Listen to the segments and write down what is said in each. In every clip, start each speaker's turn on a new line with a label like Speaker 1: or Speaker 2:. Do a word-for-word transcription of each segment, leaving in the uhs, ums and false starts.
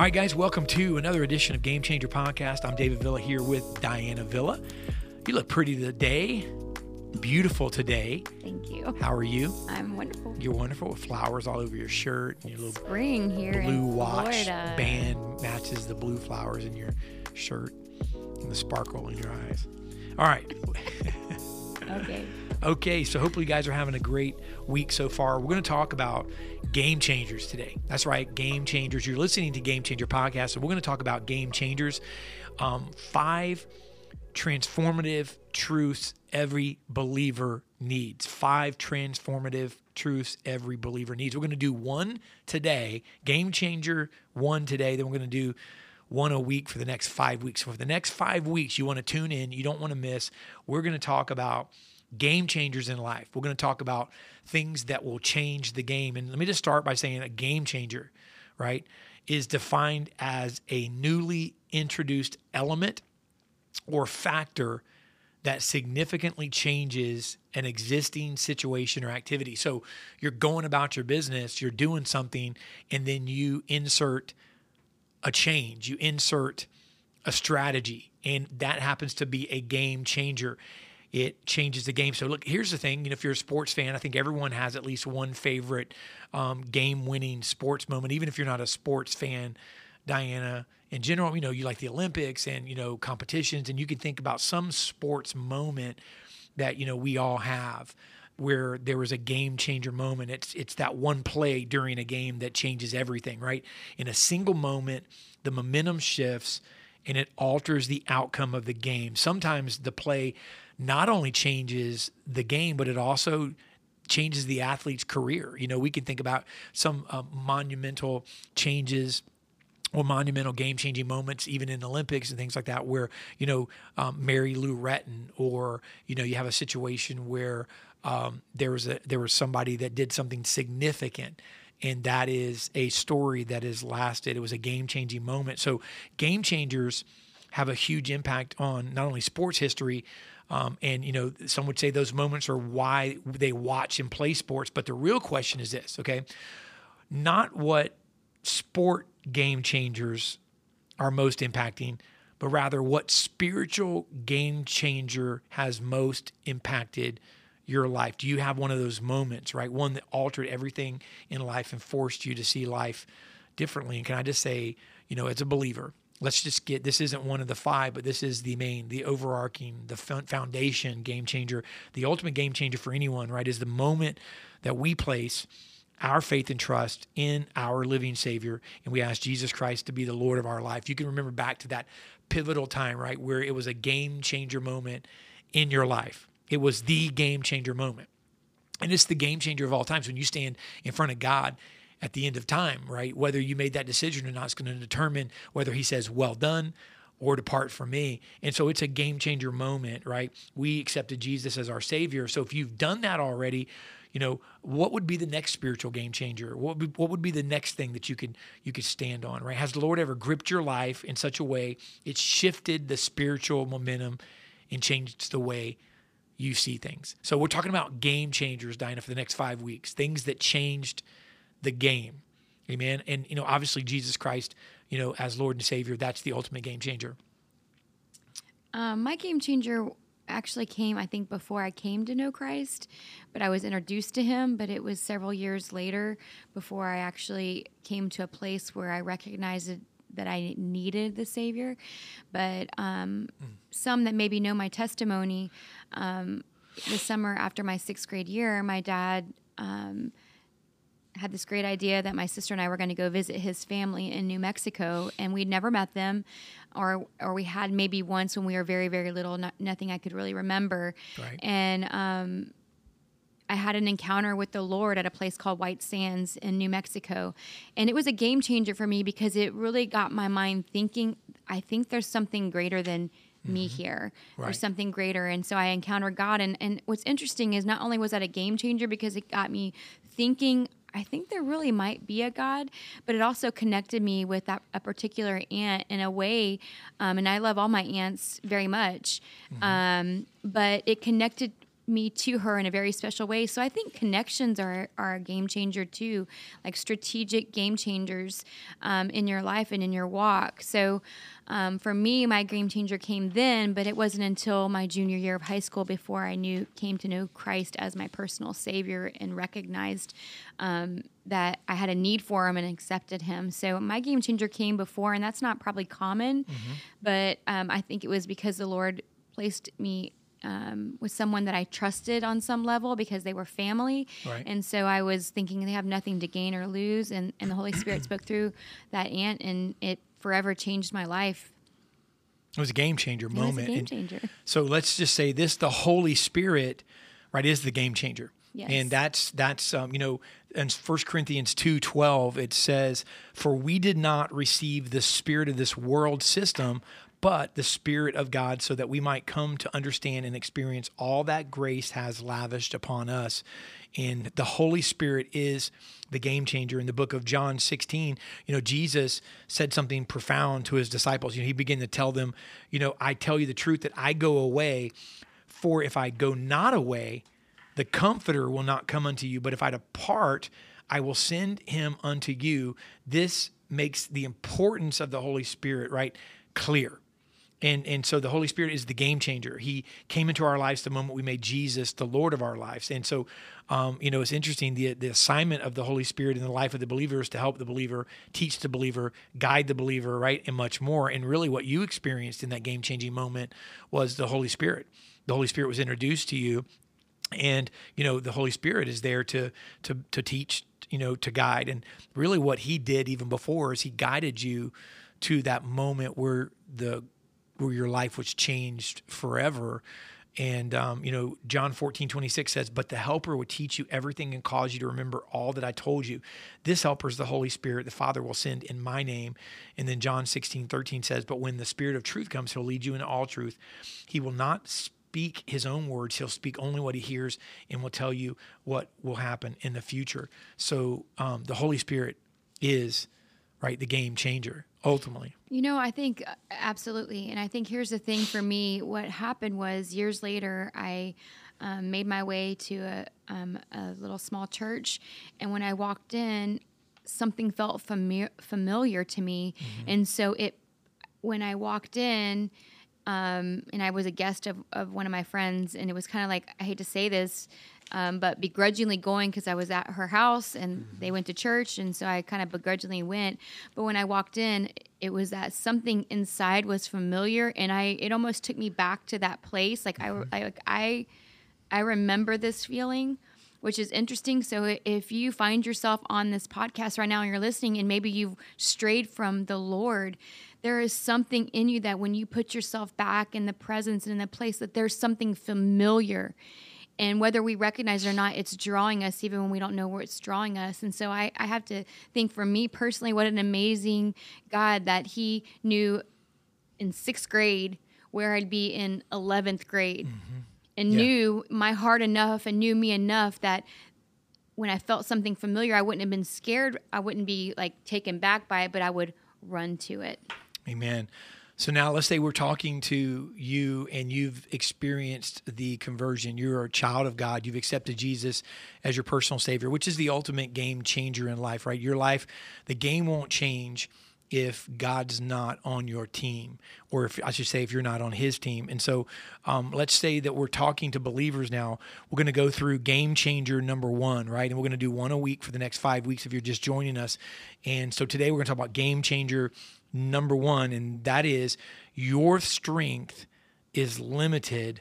Speaker 1: right, guys, welcome to another edition of Game Changer Podcast. I'm David Villa here with Diana Villa. You look pretty today. Beautiful today.
Speaker 2: Thank you.
Speaker 1: How are you?
Speaker 2: I'm wonderful.
Speaker 1: You're wonderful with flowers all over your shirt. And your little
Speaker 2: Spring here
Speaker 1: blue
Speaker 2: in
Speaker 1: watch
Speaker 2: Florida.
Speaker 1: band matches the blue flowers in your shirt and the sparkle in your eyes. All right.
Speaker 2: Okay.
Speaker 1: Okay, so hopefully you guys are having a great week so far. We're going to talk about game changers today. That's right, game changers. You're listening to Game Changer Podcast, so we're going to talk about game changers. Um, five transformative truths every believer needs. Five transformative truths every believer needs. We're going to do one today, game changer one today. Then we're going to do one a week for the next five weeks. So for the next five weeks, you want to tune in. You don't want to miss. We're going to talk about game changers in life. We're going to talk about things that will change the game. And let me just start by saying a game changer, right, is defined as a newly introduced element or factor that significantly changes an existing situation or activity. So you're going about your business, you're doing something, and then you insert a change, you insert a strategy, and that happens to be a game changer. It changes the game. So look, here's the thing. You know, if you're a sports fan, I think everyone has at least one favorite um, game-winning sports moment. Even if you're not a sports fan, Diana, in general, you know, you like the Olympics and, you know, competitions, and you can think about some sports moment that, you know, we all have where there was a game changer moment. It's it's that one play during a game that changes everything, right? In a single moment, the momentum shifts and it alters the outcome of the game. Sometimes the play not only changes the game, but it also changes the athlete's career. You know, we can think about some uh, monumental changes or monumental game-changing moments, even in Olympics and things like that, where, you know, um, Mary Lou Retton, or, you know, you have a situation where um, there was a there was somebody that did something significant, and that is a story that has lasted. It was a game-changing moment. So game changers have a huge impact on not only sports history, um, and, you know, some would say those moments are why they watch and play sports. But the real question is this, okay? Not what sport game changers are most impacting, but rather what spiritual game changer has most impacted your life. Do you have one of those moments, right? One that altered everything in life and forced you to see life differently. And can I just say, you know, as a believer, let's just get, this isn't one of the five, but this is the main, the overarching, the foundation game changer. The ultimate game changer for anyone, right, is the moment that we place our faith and trust in our living Savior, and we ask Jesus Christ to be the Lord of our life. You can remember back to that pivotal time, right, where it was a game changer moment in your life. It was the game changer moment. And it's the game changer of all times. When you stand in front of God at the end of time, right, whether you made that decision or not, it's going to determine whether he says, well done, or depart from me. And so it's a game changer moment, right? We accepted Jesus as our Savior. So if you've done that already, you know, what would be the next spiritual game changer? What would be, what would be the next thing that you could you could stand on, right? Has the Lord ever gripped your life in such a way it's shifted the spiritual momentum and changed the way you see things? So we're talking about game changers, Dinah, for the next five weeks, things that changed the game. Amen. And, you know, obviously Jesus Christ, you know, as Lord and Savior, that's the ultimate game changer.
Speaker 2: Um, my game changer actually came, I think, before I came to know Christ, but I was introduced to him, but it was several years later before I actually came to a place where I recognized it, that I needed the Savior. But um, mm. some that maybe know my testimony, um, the summer after my sixth grade year, my dad um, had this great idea that my sister and I were going to go visit his family in New Mexico, and we'd never met them, or or we had maybe once when we were very, very little, not, nothing I could really remember.
Speaker 1: Right.
Speaker 2: And um, I had an encounter with the Lord at a place called White Sands in New Mexico, and it was a game changer for me because it really got my mind thinking, I think there's something greater than me here,
Speaker 1: right.
Speaker 2: or something greater. And so I encountered God. And, and what's interesting is not only was that a game changer because it got me thinking, I think there really might be a God, but it also connected me with that a particular aunt in a way. Um, and I love all my aunts very much. Mm-hmm. Um, but it connected me to her in a very special way. So I think connections are, are a game changer too, like strategic game changers um, in your life and in your walk. So um, for me, my game changer came then, but it wasn't until my junior year of high school before I knew came to know Christ as my personal Savior and recognized um, that I had a need for him and accepted him. So my game changer came before, and that's not probably common, mm-hmm. but um, I think it was because the Lord placed me Um, with someone that I trusted on some level because they were family.
Speaker 1: Right.
Speaker 2: And so I was thinking they have nothing to gain or lose. And, and the Holy Spirit spoke through that aunt, and it forever changed my life.
Speaker 1: It was a game changer
Speaker 2: It
Speaker 1: moment.
Speaker 2: was a game
Speaker 1: And
Speaker 2: changer.
Speaker 1: so let's just say this, the Holy Spirit, right, is the game changer.
Speaker 2: Yes.
Speaker 1: And that's, that's um, you know, in First Corinthians two twelve, it says, "For we did not receive the spirit of this world system, but the Spirit of God, so that we might come to understand and experience all that grace has lavished upon us." And the Holy Spirit is the game changer. In the book of John sixteen, you know, Jesus said something profound to his disciples. You know, he began to tell them, you know, "I tell you the truth that I go away, for if I go not away, the Comforter will not come unto you. But if I depart, I will send him unto you." This makes the importance of the Holy Spirit, right, clear. And and so the Holy Spirit is the game changer. He came into our lives the moment we made Jesus the Lord of our lives. And so, um, you know, it's interesting, the the assignment of the Holy Spirit in the life of the believer is to help the believer, teach the believer, guide the believer, right, and much more. And really what you experienced in that game-changing moment was the Holy Spirit. The Holy Spirit was introduced to you. And, you know, the Holy Spirit is there to to to teach, you know, to guide. And really what he did even before is he guided you to that moment where the where your life was changed forever. And, um, you know, John fourteen twenty-six says, "But the Helper will teach you everything and cause you to remember all that I told you. This Helper is the Holy Spirit the Father will send in my name." And then John sixteen thirteen says, "But when the Spirit of truth comes, he'll lead you into all truth. He will not speak his own words. He'll speak only what he hears and will tell you what will happen in the future." So um, the Holy Spirit is, right, the game changer, ultimately.
Speaker 2: You know, I think uh, absolutely. And I think here's the thing for me. What happened was years later, I um, made my way to a, um, a little small church. And when I walked in, something felt fami- familiar to me. Mm-hmm. And so it, when I walked in, um, and I was a guest of, of one of my friends, and it was kind of like, I hate to say this, Um, but begrudgingly going because I was at her house and mm-hmm. they went to church. And so I kind of begrudgingly went. But when I walked in, it was that something inside was familiar. And I, it almost took me back to that place. Like mm-hmm. I, I, like I, I remember this feeling, which is interesting. So if you find yourself on this podcast right now and you're listening and maybe you've strayed from the Lord, there is something in you that when you put yourself back in the presence and in the place, that there's something familiar. And whether we recognize it or not, it's drawing us even when we don't know where it's drawing us. And so I, I have to think, for me personally, what an amazing God that he knew in sixth grade where I'd be in eleventh grade mm-hmm. and yeah. knew my heart enough and knew me enough that when I felt something familiar, I wouldn't have been scared. I wouldn't be like taken back by it, but I would run to it.
Speaker 1: Amen. So now let's say we're talking to you and you've experienced the conversion. You're a child of God. You've accepted Jesus as your personal Savior, which is the ultimate game changer in life, right? Your life, the game won't change if God's not on your team, or if I should say, if you're not on his team. And so um, let's say that we're talking to believers now. We're going to go through game changer number one, right? And we're going to do one a week for the next five weeks if you're just joining us. And so today we're going to talk about game changer number one, and that is your strength is limited.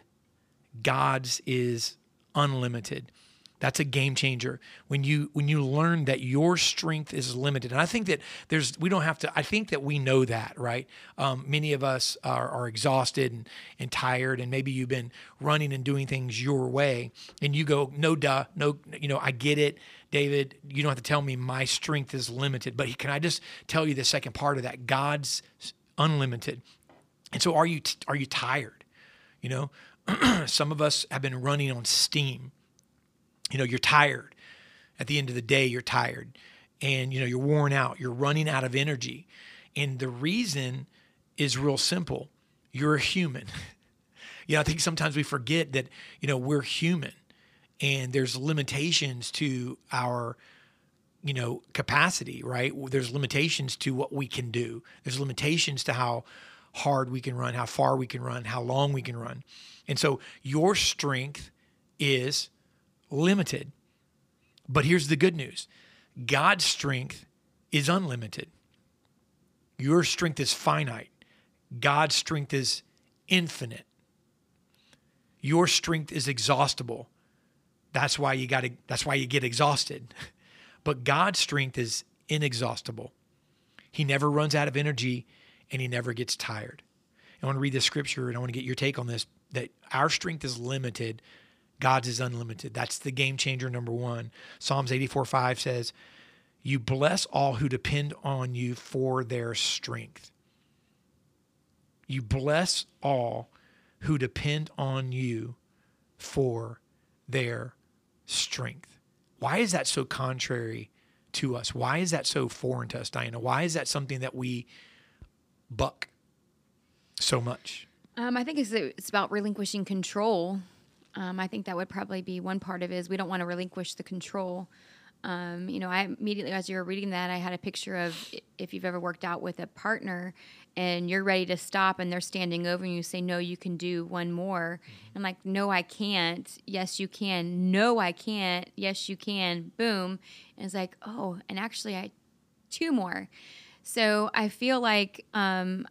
Speaker 1: God's is unlimited. That's a game changer. When you when you learn that your strength is limited. And I think that there's, we don't have to, I think that we know that, right? Um, many of us are, are exhausted and, and tired, and maybe you've been running and doing things your way, and you go, no duh, no, you know, I get it, David, you don't have to tell me my strength is limited. But can I just tell you the second part of that? God's unlimited. And so are you, are you tired? You know, some of us have been running on steam. You know, you're tired. At the end of the day, you're tired, and, you know, you're worn out. You're running out of energy. And the reason is real simple. You're a human. You know, I think sometimes we forget that, you know, we're human and there's limitations to our, you know, capacity, right? There's limitations to what we can do. There's limitations to how hard we can run, how far we can run, how long we can run. And so your strength is limited. But here's the good news. God's strength is unlimited. Your strength is finite. God's strength is infinite. Your strength is exhaustible. That's why you got to, that's why you get exhausted. But God's strength is inexhaustible. He never runs out of energy and he never gets tired. I want to read this scripture and I want to get your take on this, that our strength is limited. God's is unlimited. That's the game changer number one. Psalms eighty-four five says, you bless all who depend on you for their strength. You bless all who depend on you for their strength. Why is that so contrary to us? Why is that so foreign to us, Diana? Why is that something that we buck so much?
Speaker 2: Um, I think it's, it's about relinquishing control. Um, I think that would probably be one part of it is we don't want to relinquish the control. Um, you know, I immediately, as you were reading that, I had a picture of if you've ever worked out with a partner and you're ready to stop and they're standing over and you say, no, you can do one more. I'm like, no, I can't. Yes, you can. No, I can't. Yes, you can. Boom. And it's like, oh, and actually I, two more. So I feel like, um,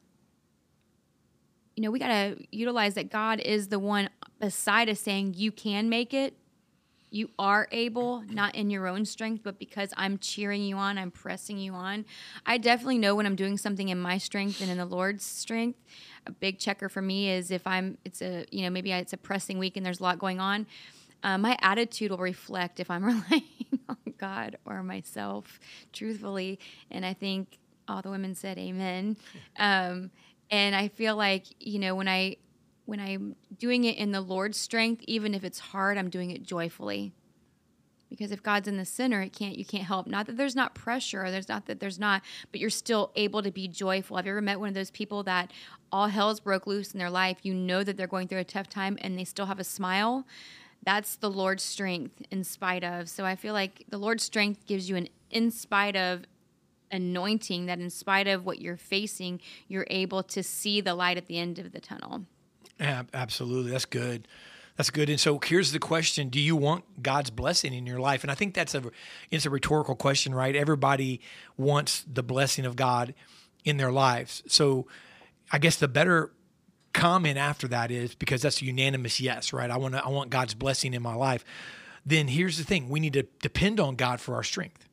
Speaker 2: you know, we got to utilize that God is the one beside us saying you can make it. You are able, not in your own strength, but because I'm cheering you on, I'm pressing you on. I definitely know when I'm doing something in my strength and in the Lord's strength. A big checker for me is if I'm, it's a, you know, maybe it's a pressing week and there's a lot going on. Uh, my attitude will reflect if I'm relying on God or myself, truthfully. And I think all the women said amen. Um, and I feel like, you know, when I, when I'm doing it in the Lord's strength, even if it's hard, I'm doing it joyfully. Because if God's in the center, it can't, you can't help. Not that there's not pressure, or there's not that there's not, but you're still able to be joyful. Have you ever met one of those people that all hell's broke loose in their life? You know that they're going through a tough time and they still have a smile? That's the Lord's strength in spite of. So I feel like the Lord's strength gives you an in spite of anointing, that in spite of what you're facing, you're able to see the light at the end of the tunnel.
Speaker 1: Yeah, absolutely. That's good. That's good. And so here's the question. Do you want God's blessing in your life? And I think that's a, it's a rhetorical question, right? Everybody wants the blessing of God in their lives. So I guess the better comment after that is, because that's a unanimous yes, right? I want to, I want God's blessing in my life. Then here's the thing. We need to depend on God for our strength.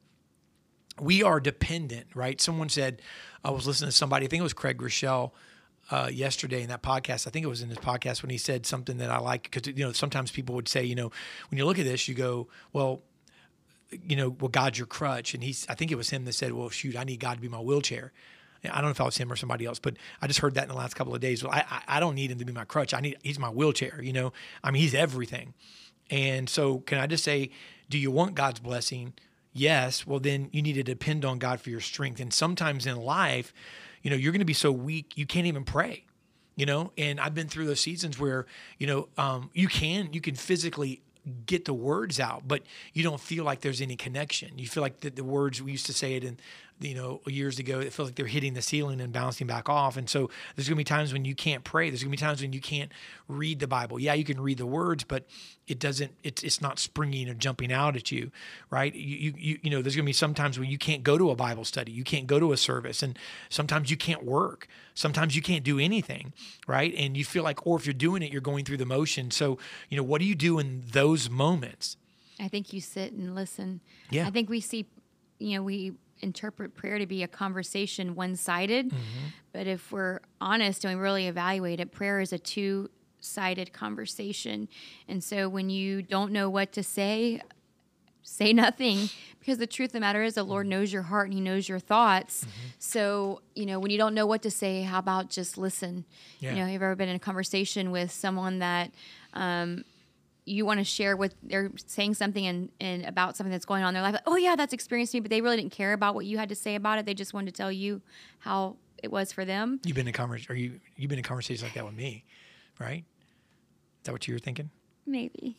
Speaker 1: We are dependent, right? Someone said, I was listening to somebody, I think it was Craig Rochelle, Uh, yesterday in that podcast, I think it was in his podcast when he said something that I like, because, you know, sometimes people would say, you know, when you look at this, you go, well, you know, well, God's your crutch. And he's, I think it was him that said, well, shoot, I need God to be my wheelchair. I don't know if that was him or somebody else, but I just heard that in the last couple of days. Well, I, I, I don't need him to be my crutch. I need, he's my wheelchair, you know, I mean, he's everything. And so can I just say, do you want God's blessing? Yes. Well, then you need to depend on God for your strength. And sometimes in life, you know, you're going to be so weak, you can't even pray, you know, and I've been through those seasons where, you know, um, you can, you can physically get the words out, but you don't feel like there's any connection. You feel like the, the words, we used to say it in, you know, years ago, it feels like they're hitting the ceiling and bouncing back off. And so there's going to be times when you can't pray. There's going to be times when you can't read the Bible. Yeah, you can read the words, but it doesn't, it's it's not springing or jumping out at you, right? You, you, you know, there's going to be some times when you can't go to a Bible study. You can't go to a service. And sometimes you can't work. Sometimes you can't do anything, right? And you feel like, or if you're doing it, you're going through the motion. So, you know, what do you do in those moments?
Speaker 2: I think you sit and listen.
Speaker 1: Yeah.
Speaker 2: I think we see, you know, we interpret prayer to be a conversation one-sided, mm-hmm. but if we're honest and we really evaluate it, prayer is a two-sided conversation. And so when you don't know what to say, say nothing, because the truth of the matter is the Lord knows your heart and he knows your thoughts. Mm-hmm. So, you know, when you don't know what to say, how about just listen? Yeah. You know, have you ever been in a conversation with someone that, um, you want to share what they're saying something and, and about something that's going on in their life. Like, oh yeah, that's experienced me, but they really didn't care about what you had to say about it. They just wanted to tell you how it was for them.
Speaker 1: You've been in conversation, or you, you've been in conversations like that with me, right? Is that what you were thinking?
Speaker 2: Maybe.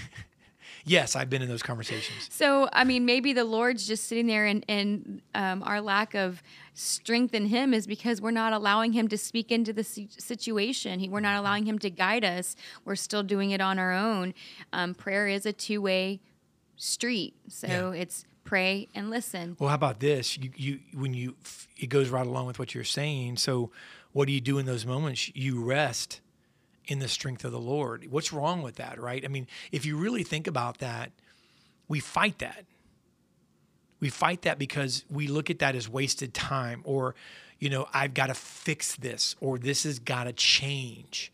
Speaker 1: Yes, I've been in those conversations.
Speaker 2: So, I mean, maybe the Lord's just sitting there, and, and um, our lack of strength in him is because we're not allowing him to speak into the situation. He, we're not allowing him to guide us. We're still doing it on our own. Um, prayer is a two-way street. So
Speaker 1: Yeah.
Speaker 2: it's pray and listen.
Speaker 1: Well, how about this? You, you, when you, it goes right along with what you're saying. So what do you do in those moments? You rest in the strength of the Lord. What's wrong with that, right? I mean, if you really think about that, we fight that. We fight that because we look at that as wasted time, or, you know, I've got to fix this, or this has got to change.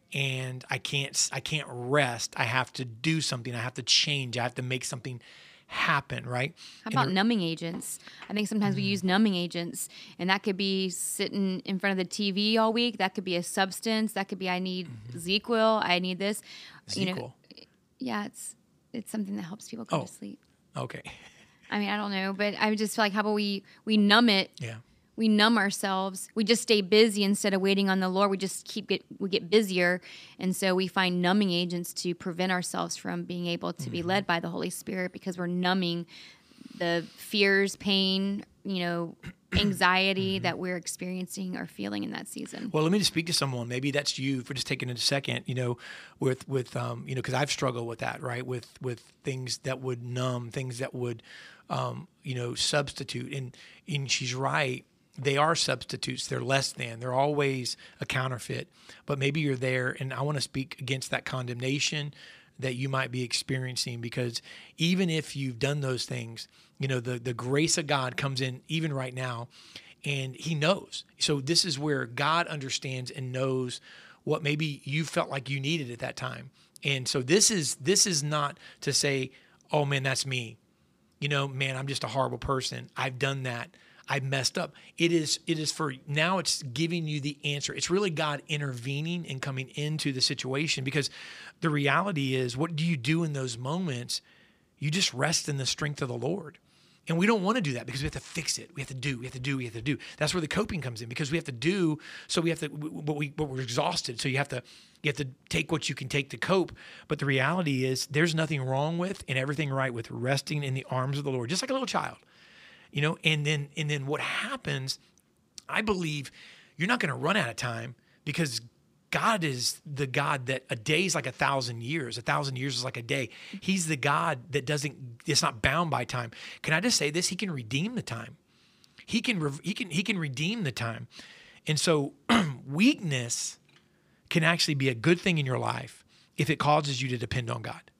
Speaker 1: And I can't, I can't rest. I have to do something. I have to change. I have to make something happen, right?
Speaker 2: How about
Speaker 1: and,
Speaker 2: numbing agents? I think sometimes mm-hmm. we use numbing agents, and that could be sitting in front of the T V all week. That could be a substance. That could be I need mm-hmm. ZzzQuil. I need this.
Speaker 1: ZzzQuil.
Speaker 2: You know, yeah, it's it's something that helps people go
Speaker 1: oh,
Speaker 2: to sleep.
Speaker 1: Okay.
Speaker 2: I mean, I don't know, but I just feel like how about we we numb it?
Speaker 1: Yeah.
Speaker 2: We numb ourselves. We just stay busy instead of waiting on the Lord. We just keep get we get busier, and so we find numbing agents to prevent ourselves from being able to mm-hmm. be led by the Holy Spirit, because we're numbing the fears, pain, you know, anxiety mm-hmm. that we're experiencing or feeling in that season.
Speaker 1: Well, let me just speak to someone. Maybe that's you, for just taking a second. You know, with with um, you know, because I've struggled with that, right? With with things that would numb, things that would, um, you know, substitute. And and she's right. They are substitutes. They're less than. They're always a counterfeit. But maybe you're there, and I want to speak against that condemnation that you might be experiencing, because even if you've done those things, you know, the, the grace of God comes in even right now, and he knows. So this is where God understands and knows what maybe you felt like you needed at that time. And so this is this is not to say, oh, man, that's me. You know, man, I'm just a horrible person. I've done that. I messed up. It is, it is for now, it's giving you the answer. It's really God intervening and coming into the situation, because the reality is, what do you do in those moments? You just rest in the strength of the Lord. And we don't want to do that because we have to fix it. We have to do, we have to do, we have to do. That's where the coping comes in, because we have to do. So we have to, but we, but we're exhausted. So you have to, you have to take what you can take to cope. But the reality is, there's nothing wrong with and everything right with resting in the arms of the Lord, just like a little child. You know, and then and then what happens, I believe you're not going to run out of time, because God is the God that a day is like a thousand years. A thousand years is like a day. He's the God that doesn't, it's not bound by time. Can I just say this? He can redeem the time. He can, he can, he can redeem the time. And so weakness can actually be a good thing in your life if it causes you to depend on God.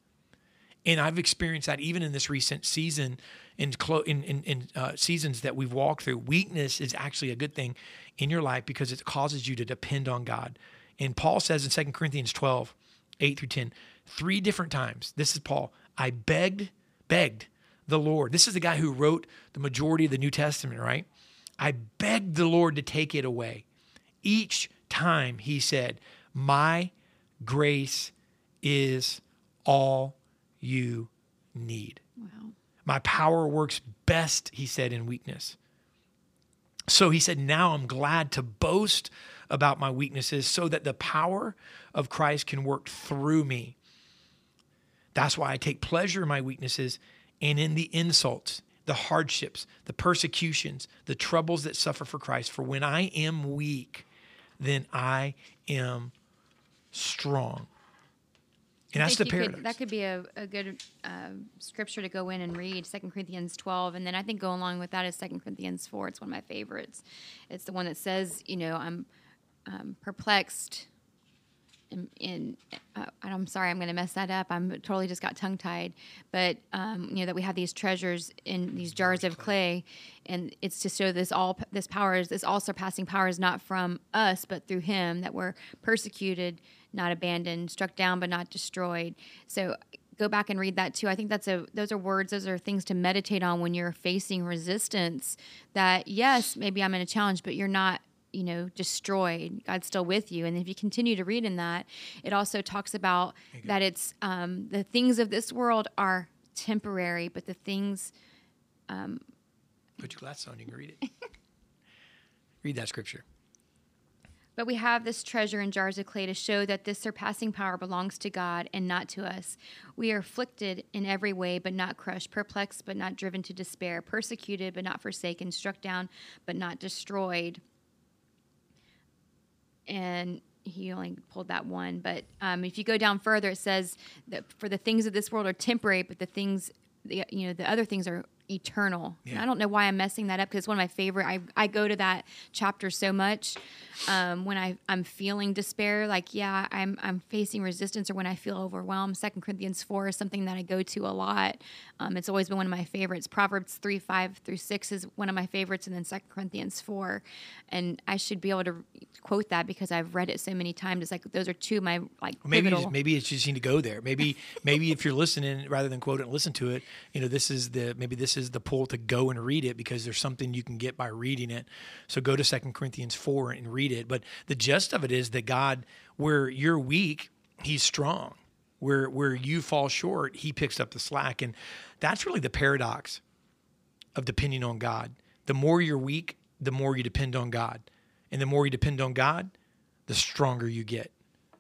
Speaker 1: And I've experienced that even in this recent season, in clo- in, in, in uh, seasons that we've walked through. Weakness is actually a good thing in your life, because it causes you to depend on God. And Paul says in Second Corinthians twelve, eight through ten, three different times, this is Paul, I begged, begged the Lord. This is the guy who wrote the majority of the New Testament, right? I begged the Lord to take it away. Each time he said, my grace is all you need.
Speaker 2: Wow.
Speaker 1: My power works best, he said, in weakness. So he said, now I'm glad to boast about my weaknesses so that the power of Christ can work through me. That's why I take pleasure in my weaknesses and in the insults, the hardships, the persecutions, the troubles that suffer for Christ. For when I am weak, then I am strong. And that's the paradox.
Speaker 2: Could, that could be a, a good uh, scripture to go in and read, Second Corinthians twelve. And then I think going along with that is Second Corinthians four. It's one of my favorites. It's the one that says, you know, I'm um, perplexed. In, in uh, I'm sorry, I'm going to mess that up. I'm totally just got tongue-tied. But, um, you know, that we have these treasures in these jars of clay. And it's to show this all this power, is this all-surpassing power is not from us, but through him, that we're persecuted, not abandoned, struck down but not destroyed. So go back and read that too. I think that's a those are words, those are things to meditate on when you're facing resistance. That yes, maybe I'm in a challenge, but you're not, you know, destroyed. God's still with you. And if you continue to read in that, it also talks about that it's um, the things of this world are temporary, but the things. Um,
Speaker 1: Put your glasses on, you can read it. Read that scripture.
Speaker 2: But we have this treasure in jars of clay to show that this surpassing power belongs to God and not to us. We are afflicted in every way, but not crushed, perplexed, but not driven to despair, persecuted, but not forsaken, struck down, but not destroyed. And he only pulled that one. But um, if you go down further, it says that for the things of this world are temporary, but the things, the, you know, the other things are eternal. Yeah. And I don't know why I'm messing that up because it's one of my favorite. I, I go to that chapter so much um, when I, I'm feeling despair. Like, yeah, I'm I'm facing resistance, or when I feel overwhelmed. Second Corinthians four is something that I go to a lot. Um, it's always been one of my favorites. Proverbs three, five through six is one of my favorites, and then Second Corinthians four. And I should be able to quote that because I've read it so many times. It's like those are two of my like
Speaker 1: maybe
Speaker 2: pivotal.
Speaker 1: Just, maybe it's just need to go there. Maybe maybe if you're listening rather than quote it and listen to it, you know, this is the maybe this is the pull to go and read it because there's something you can get by reading it. So go to Second Corinthians four and read it. But the gist of it is that God, where you're weak, he's strong. Where where you fall short, he picks up the slack. And that's really the paradox of depending on God. The more you're weak, the more you depend on God. And the more you depend on God, the stronger you get.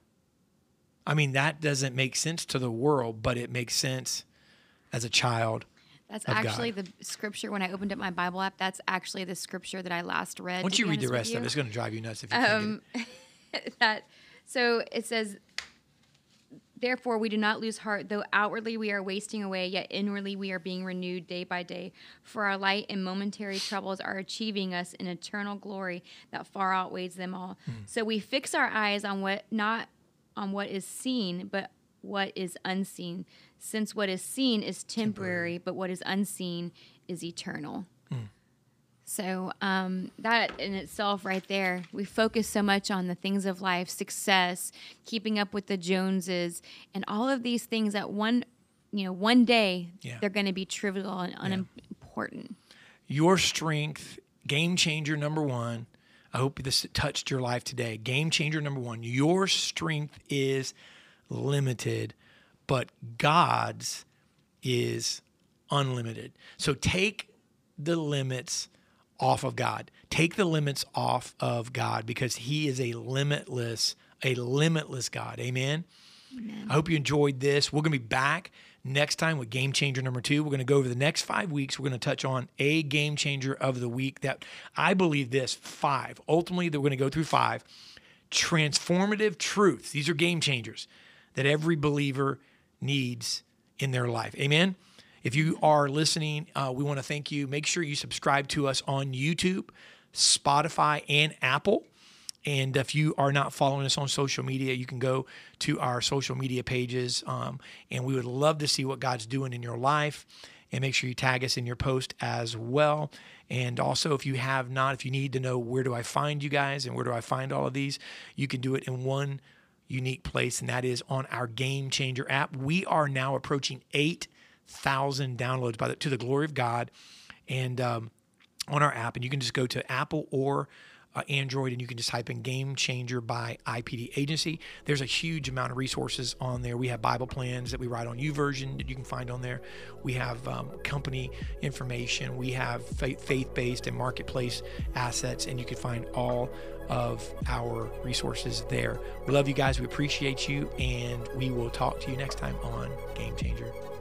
Speaker 1: I mean, that doesn't make sense to the world, but it makes sense as a child.
Speaker 2: That's actually God. The scripture. When I opened up my Bible app, that's actually the scripture that I last read.
Speaker 1: Once you read the rest of it, it's going to drive you nuts if you
Speaker 2: um,
Speaker 1: can't get
Speaker 2: it. that, so it says, therefore we do not lose heart, though outwardly we are wasting away, yet inwardly we are being renewed day by day. For our light and momentary troubles are achieving us an eternal glory that far outweighs them all. Hmm. So we fix our eyes on what not on what is seen, but what is unseen, since what is seen is temporary, temporary. But what is unseen is eternal. Mm. So um, that in itself right there, we focus so much on the things of life, success, keeping up with the Joneses, and all of these things that one, you know, one day yeah. they're going to be trivial and unimportant.
Speaker 1: Yeah. Your strength, game changer number one. I hope this touched your life today. Game changer number one. Your strength is limited, but God's is unlimited. So take the limits off of God. Take the limits off of God because he is a limitless, a limitless God. Amen? Amen. I hope you enjoyed this. We're going to be back next time with Game Changer number two. We're going to go over the next five weeks. We're going to touch on a game changer of the week that I believe this, five. Ultimately, we're going to go through five transformative truths. These are game changers that every believer needs in their life. Amen? If you are listening, uh, we want to thank you. Make sure you subscribe to us on YouTube, Spotify, and Apple. And if you are not following us on social media, you can go to our social media pages. Um, and we would love to see what God's doing in your life. And make sure you tag us in your post as well. And also, if you have not, if you need to know where do I find you guys and where do I find all of these, you can do it in one unique place, and that is on our Game Changer app. We are now approaching eight thousand downloads by the, to the glory of God, and um, on our app. And you can just go to Apple or uh, Android, and you can just type in Game Changer by I P D Agency. There's a huge amount of resources on there. We have Bible plans that we write on YouVersion that you can find on there. We have um, company information. We have faith, faith-based and marketplace assets, and you can find all of our resources there. We love you guys. We appreciate you, and we will talk to you next time on Game Changer.